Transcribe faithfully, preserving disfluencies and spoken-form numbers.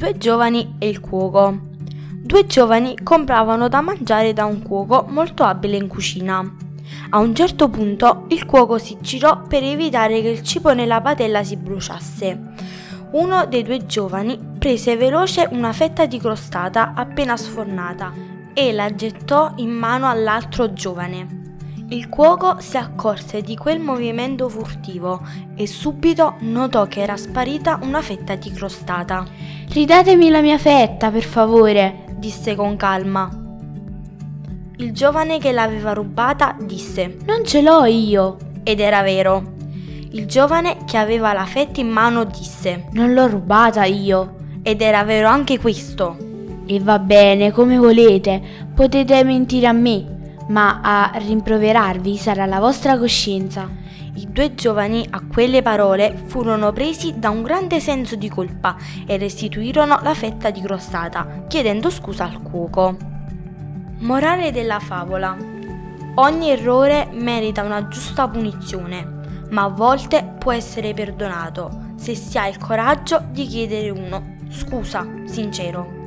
due giovani e il cuoco. Due giovani compravano da mangiare da un cuoco molto abile in cucina. A un certo punto il cuoco si girò per evitare che il cibo nella padella si bruciasse. Uno dei due giovani prese veloce una fetta di crostata appena sfornata e la gettò in mano all'altro giovane. Il cuoco si accorse di quel movimento furtivo e subito notò che era sparita una fetta di crostata. «Ridatemi la mia fetta, per favore», disse con calma. Il giovane che l'aveva rubata disse: «Non ce l'ho io». Ed era vero. Il giovane che aveva la fetta in mano disse: «Non l'ho rubata io». Ed era vero anche questo. «E va bene, come volete, potete mentire a me, ma a rimproverarvi sarà la vostra coscienza». I due giovani a quelle parole furono presi da un grande senso di colpa e restituirono la fetta di crostata, chiedendo scusa al cuoco. Morale della favola: ogni errore merita una giusta punizione, ma a volte può essere perdonato se si ha il coraggio di chiedere uno scusa sincero.